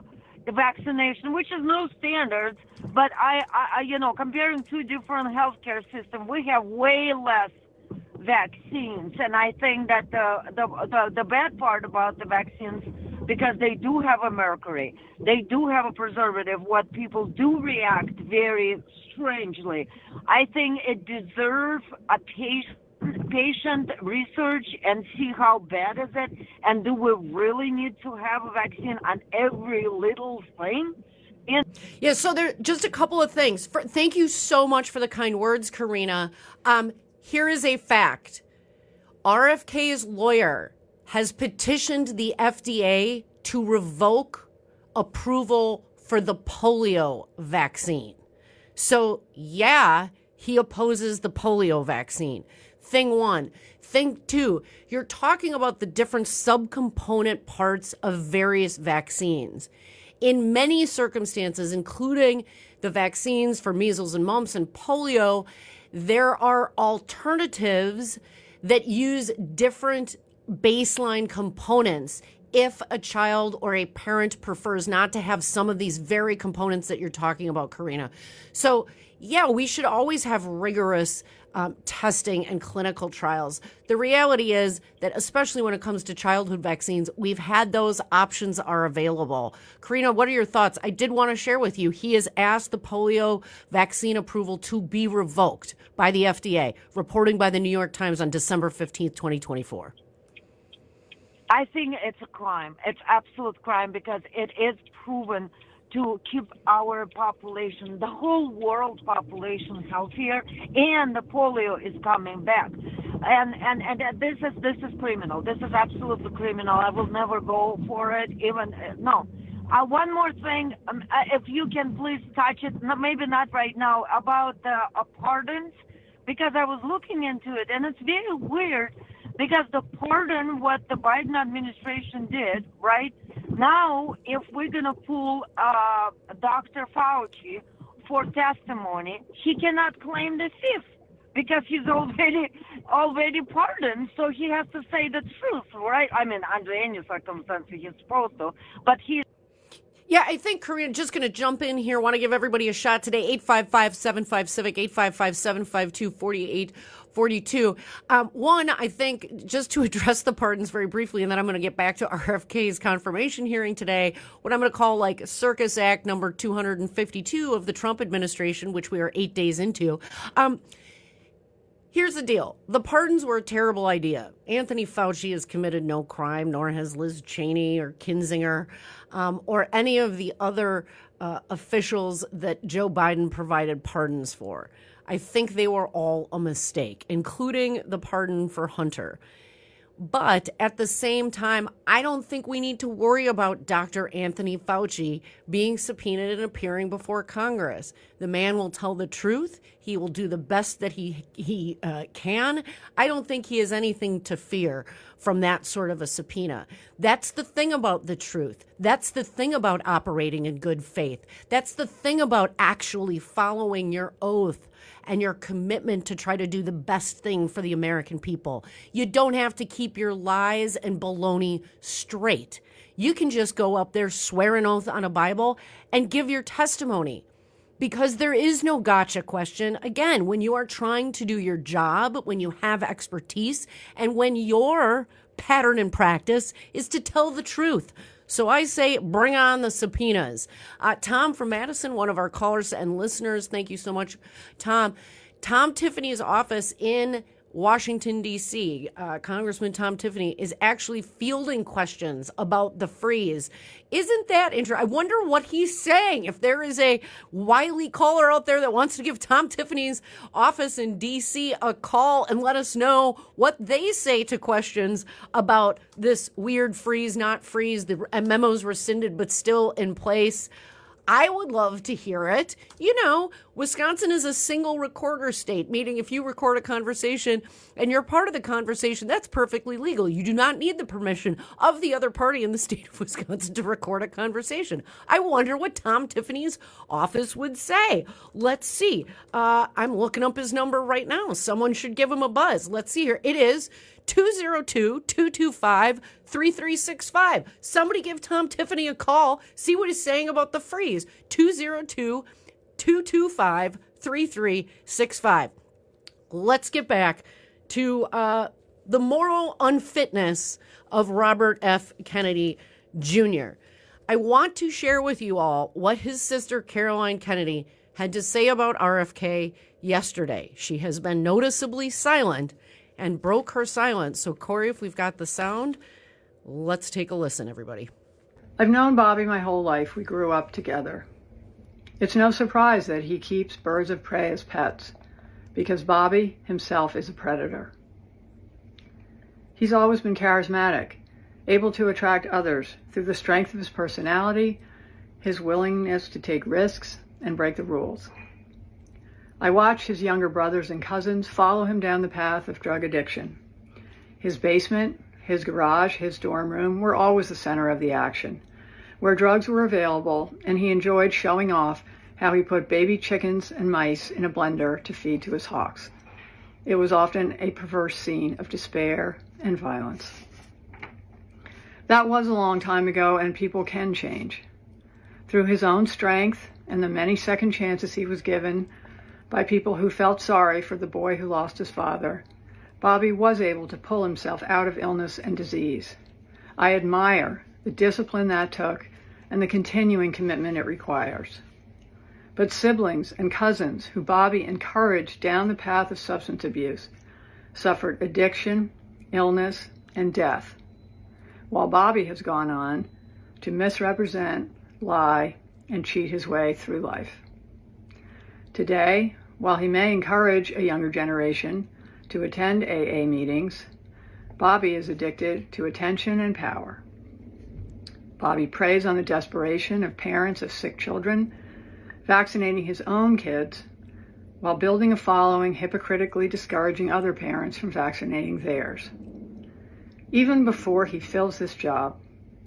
vaccination, which is no standards, but I, I you know, comparing two different healthcare systems, we have way less vaccines, and I think that the, the the the bad part about the vaccines, because they do have a mercury, they do have a preservative, what people do react very strangely. I think it deserves a patient patient research and see how bad is it, and do we really need to have a vaccine on every little thing? In- yeah, so there just a couple of things. For, thank you so much for the kind words, Karina. Um, here is a fact. R F K's lawyer has petitioned the F D A to revoke approval for the polio vaccine. So, yeah, he opposes the polio vaccine. Thing one. Thing two, you're talking about the different subcomponent parts of various vaccines. In many circumstances, including the vaccines for measles and mumps and polio, there are alternatives that use different baseline components if a child or a parent prefers not to have some of these very components that you're talking about, Karina. So, yeah, we should always have rigorous um, testing and clinical trials. The reality is that, especially when it comes to childhood vaccines, we've had those options are available. Karina, what are your thoughts? I did want to share with you, he has asked the polio vaccine approval to be revoked by the F D A, reporting by the New York Times on December fifteenth, twenty twenty-four. I think it's a crime. It's absolute crime because it is proven to keep our population, the whole world population, healthier, and the polio is coming back. And and and this is this is criminal. This is absolutely criminal. I will never go for it. Even uh, no. Uh, one more thing, um, uh, if you can please touch it, no, maybe not right now, about the uh, pardons, because I was looking into it, and it's very weird. Because the pardon, what the Biden administration did, right? Now, if we're going to pull uh, Doctor Fauci for testimony, he cannot claim the fifth because he's already already pardoned. So he has to say the truth, right? I mean, under any circumstances, he's supposed to. But he. Yeah, I think, Karina, just going to jump in here. Want to give everybody a shot today. eight five five, seven five, CIVIC, eight five five, seven five two, four eight four two. Um, one, I think, just to address the pardons very briefly, and then I'm going to get back to R F K's confirmation hearing today, what I'm going to call like Circus Act number two hundred fifty-two of the Trump administration, which we are eight days into. Um, Here's the deal. The pardons were a terrible idea. Anthony Fauci has committed no crime, nor has Liz Cheney or Kinzinger um, or any of the other uh, officials that Joe Biden provided pardons for. I think they were all a mistake, including the pardon for Hunter. But at the same time, I don't think we need to worry about Doctor Anthony Fauci being subpoenaed and appearing before Congress. The man will tell the truth. He will do the best that he he uh, can. I don't think he has anything to fear from that sort of a subpoena. That's the thing about the truth. That's the thing about operating in good faith. That's the thing about actually following your oath and your commitment to try to do the best thing for the American people. You don't have to keep your lies and baloney straight. You can just go up there, swear an oath on a Bible, and give your testimony. Because there is no gotcha question. Again, when you are trying to do your job, when you have expertise, and when your pattern and practice is to tell the truth. So I say, bring on the subpoenas. Uh, Tom from Madison, one of our callers and listeners, thank you so much, Tom. Tom Tiffany's office in Washington, D C, uh, Congressman Tom Tiffany, is actually fielding questions about the freeze. Isn't that interesting? I wonder what he's saying. If there is a wily caller out there that wants to give Tom Tiffany's office in D C a call and let us know what they say to questions about this weird freeze, not freeze, the memos rescinded but still in place. I would love to hear it. You know, Wisconsin is a single recorder state, meaning if you record a conversation and you're part of the conversation, that's perfectly legal. You do not need the permission of the other party in the state of Wisconsin to record a conversation. I wonder what Tom Tiffany's office would say. Let's see. Uh, I'm looking up his number right now. Someone should give him a buzz. Let's see here. It is two oh two, two two five, three three six five. Somebody give Tom Tiffany a call. See what he's saying about the freeze. two oh two, two two five, three three six five. Let's get back to uh, the moral unfitness of Robert F. Kennedy Junior I want to share with you all what his sister Caroline Kennedy had to say about R F K yesterday. She has been noticeably silent and broke her silence. So, Corey, if we've got the sound, let's take a listen, everybody. I've known Bobby my whole life. We grew up together. It's no surprise that he keeps birds of prey as pets, because Bobby himself is a predator. He's always been charismatic, able to attract others through the strength of his personality, his willingness to take risks and break the rules. I watched his younger brothers and cousins follow him down the path of drug addiction. His basement, his garage, his dorm room were always the center of the action, where drugs were available, and he enjoyed showing off how he put baby chickens and mice in a blender to feed to his hawks. It was often a perverse scene of despair and violence. That was a long time ago, and people can change. Through his own strength and the many second chances he was given by people who felt sorry for the boy who lost his father, Bobby was able to pull himself out of illness and disease. I admire the discipline that took and the continuing commitment it requires. But siblings and cousins who Bobby encouraged down the path of substance abuse suffered addiction, illness, and death, while Bobby has gone on to misrepresent, lie, and cheat his way through life. Today, while he may encourage a younger generation to attend A A meetings, Bobby is addicted to attention and power. Bobby preys on the desperation of parents of sick children, vaccinating his own kids while building a following hypocritically discouraging other parents from vaccinating theirs. Even before he fills this job,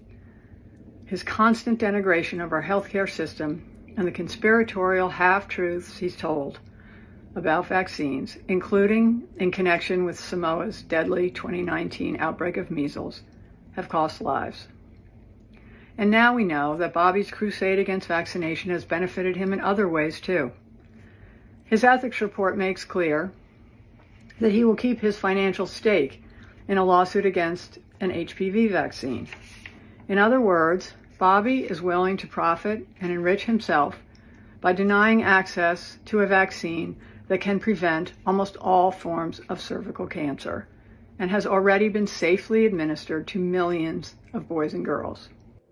his constant denigration of our healthcare system and the conspiratorial half-truths he's told about vaccines, including in connection with Samoa's deadly twenty nineteen outbreak of measles, have cost lives. And now we know that Bobby's crusade against vaccination has benefited him in other ways too. His ethics report makes clear that he will keep his financial stake in a lawsuit against an H P V vaccine. In other words, Bobby is willing to profit and enrich himself by denying access to a vaccine that can prevent almost all forms of cervical cancer and has already been safely administered to millions of boys and girls.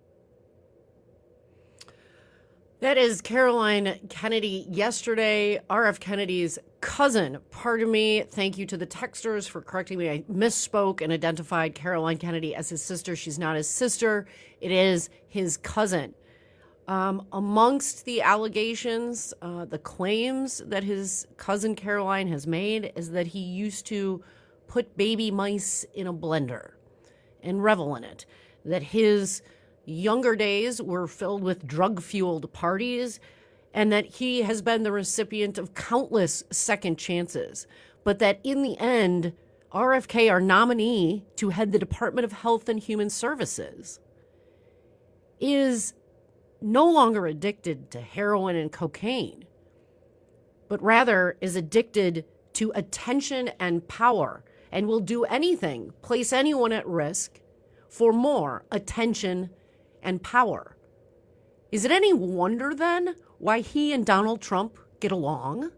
That is Caroline Kennedy yesterday, R F Kennedy's cousin. Pardon me. Thank you to the texters for correcting me. I misspoke and identified Caroline Kennedy as his sister. She's not his sister. It is his cousin. Um, amongst the allegations, uh, the claims that his cousin Caroline has made is that he used to put baby mice in a blender and revel in it. That his younger days were filled with drug-fueled parties, and that he has been the recipient of countless second chances, but that in the end, R F K, our nominee to head the Department of Health and Human Services, is no longer addicted to heroin and cocaine, but rather is addicted to attention and power and will do anything, place anyone at risk for more attention and power. Is it any wonder then why he and Donald Trump get along?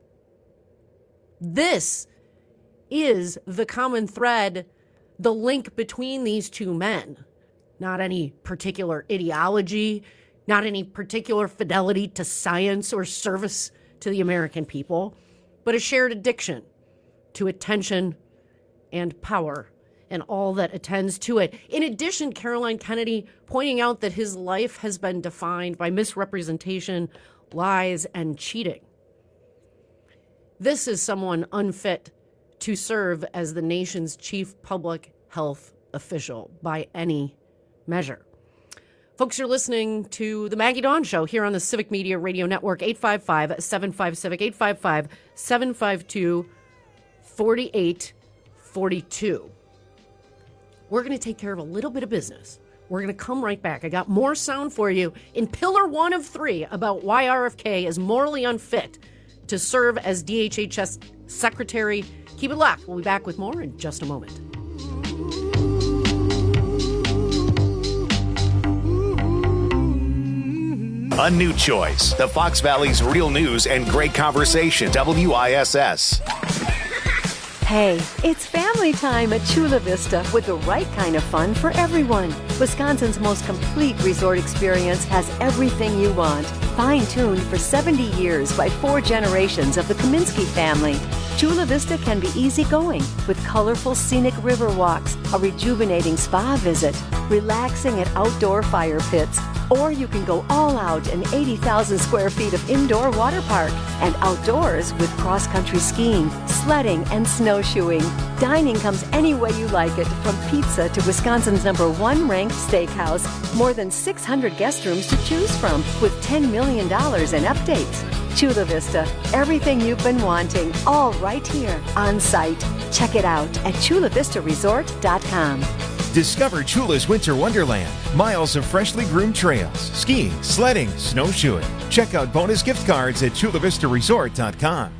This is the common thread, the link between these two men. Not any particular ideology, not any particular fidelity to science or service to the American people, but a shared addiction to attention and power and all that attends to it. In addition, Caroline Kennedy pointing out that his life has been defined by misrepresentation, lies, and cheating. This is someone unfit to serve as the nation's chief public health official by any measure. Folks, you're listening to the Maggie Dawn Show here on the Civic Media Radio Network, eight five five, seven five Civic, eight five five, seven five two, four eight four two. we're going to take care of a little bit of business. We're going to come right back. I got more sound for you in pillar one of three about why R F K is morally unfit to serve as D H H S secretary. Keep it locked. We'll be back with more in just a moment. A new choice. The Fox Valley's real news and great conversation. W I S S. Hey, it's family time at Chula Vista with the right kind of fun for everyone. Wisconsin's most complete resort experience has everything you want. Fine-tuned for seventy years by four generations of the Kaminsky family. Chula Vista can be easygoing with colorful scenic river walks, a rejuvenating spa visit, relaxing at outdoor fire pits, or you can go all out in eighty thousand square feet of indoor water park and outdoors with cross-country skiing, sledding, and snowshoeing. Dining comes any way you like it, from pizza to Wisconsin's number one ranked steakhouse. More than six hundred guest rooms to choose from with ten million dollars in updates. Chula Vista, everything you've been wanting, all right here on site. Check it out at chula vista resort dot com. Discover Chula's Winter Wonderland. Miles of freshly groomed trails, skiing, sledding, snowshoeing. Check out bonus gift cards at chula vista resort dot com.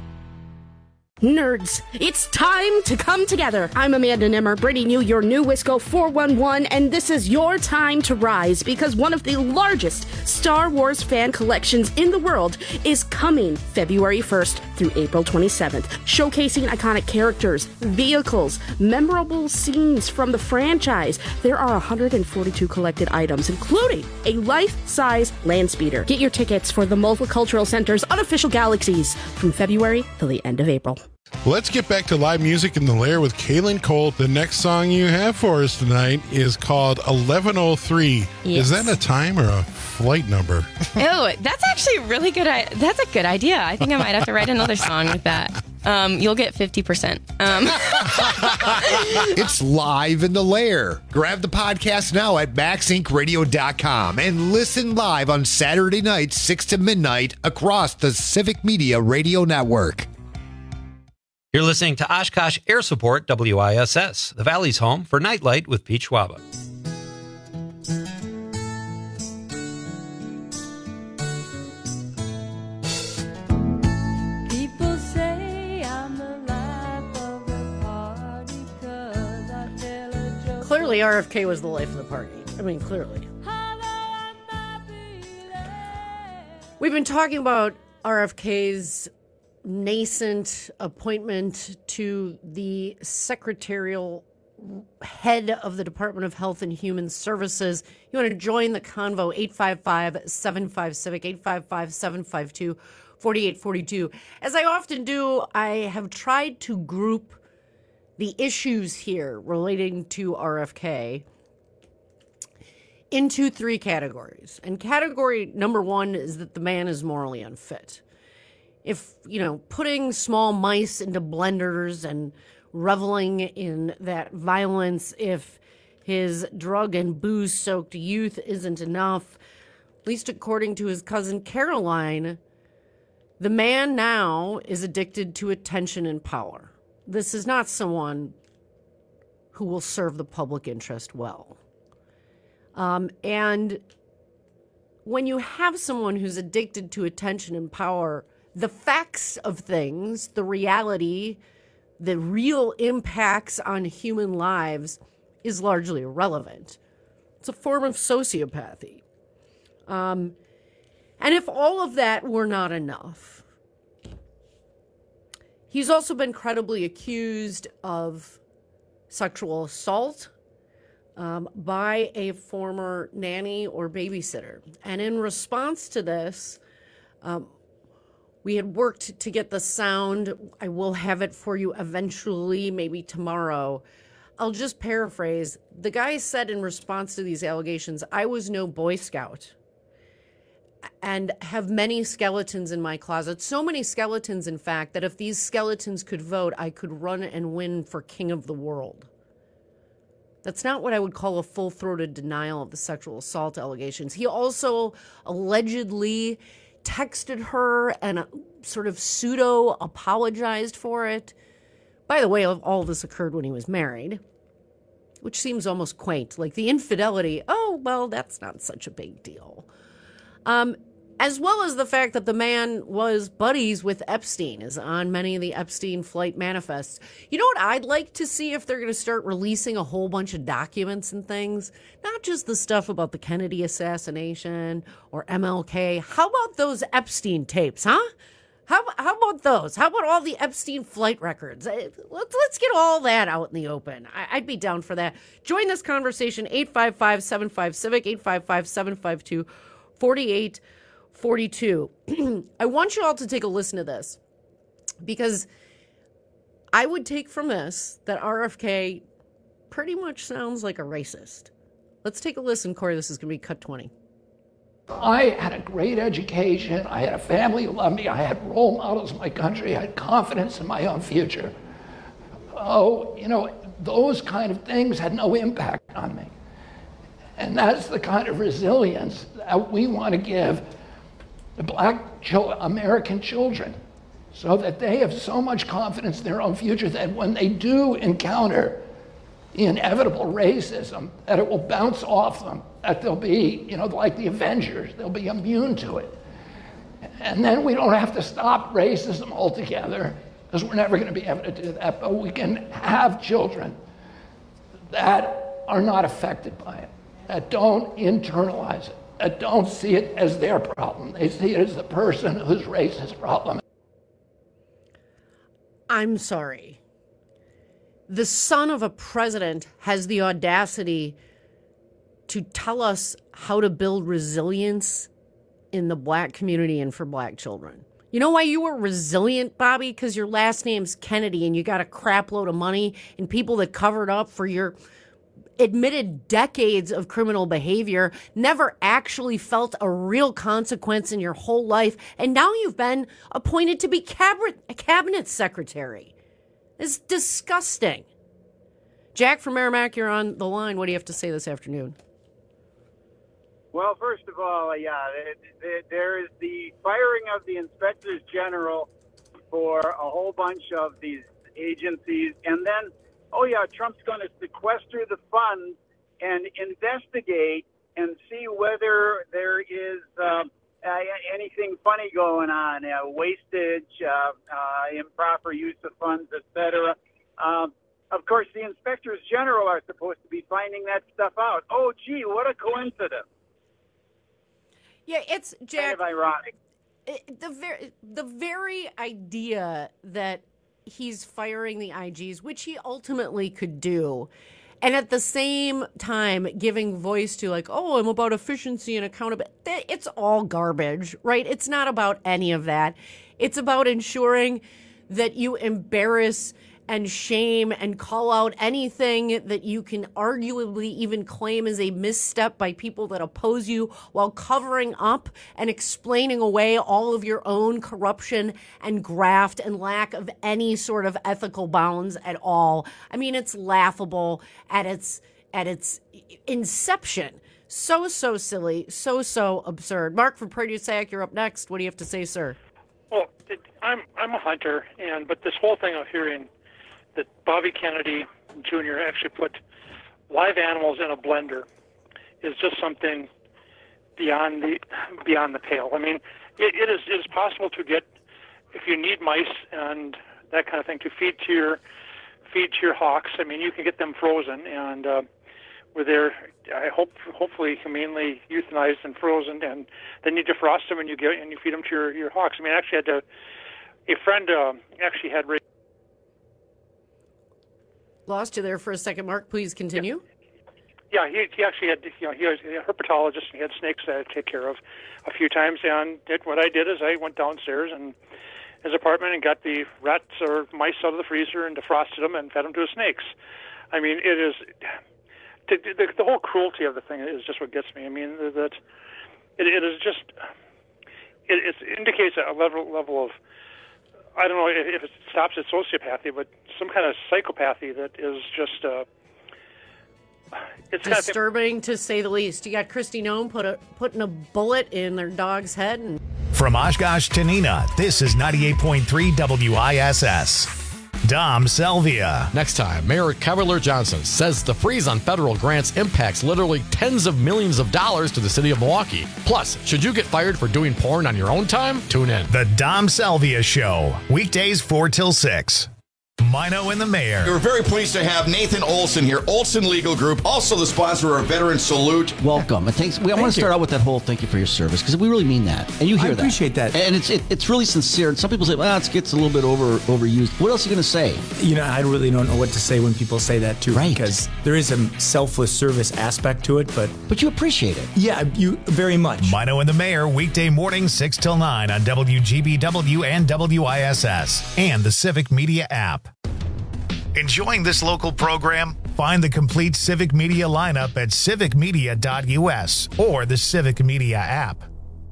Nerds, it's time to come together. I'm Amanda Nimmer, bringing you your new Wisco four one one, and this is your time to rise because one of the largest Star Wars fan collections in the world is coming February first through April twenty-seventh, showcasing iconic characters, vehicles, memorable scenes from the franchise. There are one hundred forty-two collected items, including a life-size land speeder. Get your tickets for the Multicultural Center's unofficial galaxies from February till the end of April. Let's get back to live music in the Lair with Kaylin Cole. The next song you have for us tonight is called eleven oh three. Yes. Is that a time or a flight number? Oh, that's actually really good. I- that's a good idea. I think I might have to write another song with that. Um, you'll get fifty percent. Um. It's live in the Lair. Grab the podcast now at max inc radio dot com and listen live on Saturday nights, six to midnight, across the Civic Media Radio Network. You're listening to Oshkosh Air Support W I S S, the Valley's home for Nightlight with Pete Schwaba. People say I'm the life of the party 'cause I tell a joke. Clearly, R F K was the life of the party. I mean, clearly. We've been talking about R F K's nascent appointment to the secretarial head of the Department of Health and Human Services. You want to join the convo, eight five five, seven five, CIVIC, eight five five, seven five two, four eight four two. As I often do, I have tried to group the issues here relating to R F K into three categories. And category number one is that the man is morally unfit. If, you know, putting small mice into blenders and reveling in that violence, if his drug and booze-soaked youth isn't enough, at least according to his cousin Caroline, the man now is addicted to attention and power. This is not someone who will serve the public interest well. Um, and when you have someone who's addicted to attention and power, the facts of things, the reality, the real impacts on human lives is largely irrelevant. It's a form of sociopathy. Um, and if all of that were not enough, he's also been credibly accused of sexual assault um, by a former nanny or babysitter. And in response to this, um, we had worked to get the sound. I will have it for you eventually, maybe tomorrow. I'll just paraphrase. The guy said in response to these allegations, I was no Boy Scout and have many skeletons in my closet. So many skeletons, in fact, that if these skeletons could vote, I could run and win for king of the world. That's not what I would call a full-throated denial of the sexual assault allegations. He also allegedly texted her and sort of pseudo apologized for it. By the way, all this occurred when he was married. which seems almost quaint. Like the infidelity, oh, well, that's not such a big deal. Um, as well as the fact that the man was buddies with Epstein, is on many of the Epstein flight manifests. You know what I'd like to see if they're going to start releasing a whole bunch of documents and things? Not just the stuff about the Kennedy assassination or M L K. How about those Epstein tapes, huh? How, how about those? How about all the Epstein flight records? Let's, let's get all that out in the open. I, I'd be down for that. Join this conversation, eight five five, seven five, CIVIC, eight five five, seven five two, four eight four two. I want you all to take a listen to this, because I would take from this that R F K pretty much sounds like a racist. Let's take a listen, Corey. This is going to be cut twenty. I had a great education. I had a family who loved me. I had role models in my country. I had confidence in my own future. Oh, you know, those kind of things had no impact on me. And that's the kind of resilience that we want to give the black chil- American children, so that they have so much confidence in their own future that when they do encounter the inevitable racism, that it will bounce off them, that they'll be, you know, like the Avengers, they'll be immune to it. And then we don't have to stop racism altogether, because we're never going to be able to do that, but we can have children that are not affected by it, that don't internalize it, that don't see it as their problem. They see it as the person whose racist problem. I'm sorry. The son of a president has the audacity to tell us how to build resilience in the black community and for black children. You know why you were resilient, Bobby? Because your last name's Kennedy and you got a crap load of money and people that covered up for your admitted decades of criminal behavior, never actually felt a real consequence in your whole life, and now you've been appointed to be cabinet, a cabinet secretary. It's disgusting. Jack from Merrimack, you're on the line. What do you have to say this afternoon? Well, first of all, yeah, there is the firing of the inspectors general for a whole bunch of these agencies, and then, oh yeah, Trump's going to sequester the funds and investigate and see whether there is uh, uh, anything funny going on, uh, wastage, uh, uh, improper use of funds, et cetera. Um, of course, the inspectors general are supposed to be finding that stuff out. Oh, gee, what a coincidence. Yeah, it's Jack. Kind of ironic. It, the very the very idea that he's firing the I Gs, which he ultimately could do, and at the same time giving voice to like, oh, I'm about efficiency and accountability. It's all garbage, right? It's not about any of that. It's about ensuring that you embarrass and shame and call out anything that you can arguably even claim as a misstep by people that oppose you, while covering up and explaining away all of your own corruption and graft and lack of any sort of ethical bounds at all. I mean, it's laughable at its at its inception. So, so silly, so, so absurd. Mark from Prairie du Sac, you're up next. What do you have to say, sir? Well, it, I'm I'm a hunter, and but this whole thing of hearing that Bobby Kennedy Junior actually put live animals in a blender is just something beyond the beyond the pale. I mean, it, it is it is possible to get, if you need mice and that kind of thing, to feed to your feed to your hawks. I mean, you can get them frozen, and uh, where they're, I hope, hopefully humanely euthanized and frozen, and then you defrost them and you get and you feed them to your, your hawks. I mean, I actually had to, a friend uh, actually had. Lost you there for a second, Mark. Please continue. Yeah, yeah he, he actually had, you know, he was a herpetologist, and he had snakes that I had to take care of a few times. And did, what I did is I went downstairs in his apartment and got the rats or mice out of the freezer and defrosted them and fed them to the snakes. I mean, it is the, the, the whole cruelty of the thing is just what gets me. I mean, that it, it is just it, it indicates a level level of, I don't know if it stops at sociopathy, but some kind of psychopathy that is just uh, it's disturbing kind of, to say the least. You got Kristi Noem put a, putting a bullet in their dog's head. And from Oshkosh to Neenah, this is ninety-eight point three W I S S. Dom Selvia. Next time, Mayor Cavalier Johnson says the freeze on federal grants impacts literally tens of millions of dollars to the city of Milwaukee. Plus, should you get fired for doing porn on your own time? Tune in. The Dom Selvia Show, weekdays four till six. Mino and the Mayor. We're very pleased to have Nathan Olson here, Olson Legal Group, also the sponsor of Veteran Salute. Welcome. It takes. We, I Thank want to start you. out with that whole thank you for your service because we really mean that, and you hear I that. appreciate that. and it's it, it's really sincere. And some people say, well, it gets a little bit over overused. What else are you going to say? You know, I really don't know what to say when people say that too, Right. because there is a selfless service aspect to it, but but you appreciate it. Yeah, you very much. Mino and the Mayor, weekday morning six till nine on W G B W and W I S S and the Civic Media app. Enjoying this local program? Find the complete Civic Media lineup at civic media dot U S or the Civic Media app.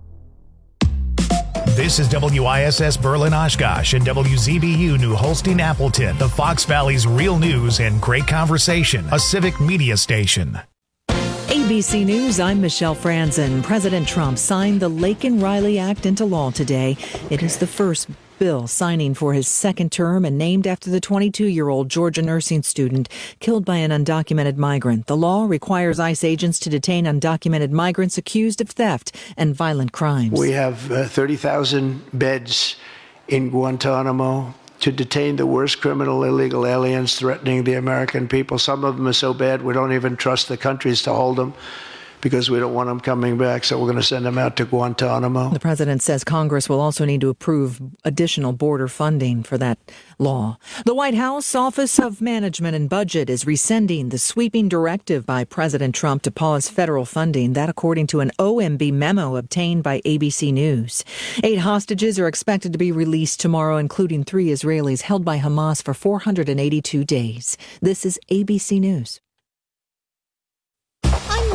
This is W I S S Berlin Oshkosh and W Z B U New Holstein Appleton, the Fox Valley's real news and great conversation, a Civic Media station. A B C News, I'm Michelle Franzen. President Trump signed the Laken-Riley Act into law today. It is the first bill signing for his second term and named after the twenty-two-year-old Georgia nursing student killed by an undocumented migrant. The law requires ICE agents to detain undocumented migrants accused of theft and violent crimes. We have uh, thirty thousand beds in Guantanamo to detain the worst criminal illegal aliens threatening the American people. Some of them are so bad we don't even trust the countries to hold them because we don't want them coming back, so we're going to send them out to Guantanamo. The president says Congress will also need to approve additional border funding for that law. The White House Office of Management and Budget is rescinding the sweeping directive by President Trump to pause federal funding. That according to an O M B memo obtained by A B C News. Eight hostages are expected to be released tomorrow, including three Israelis held by Hamas for four hundred eighty-two days. This is A B C News.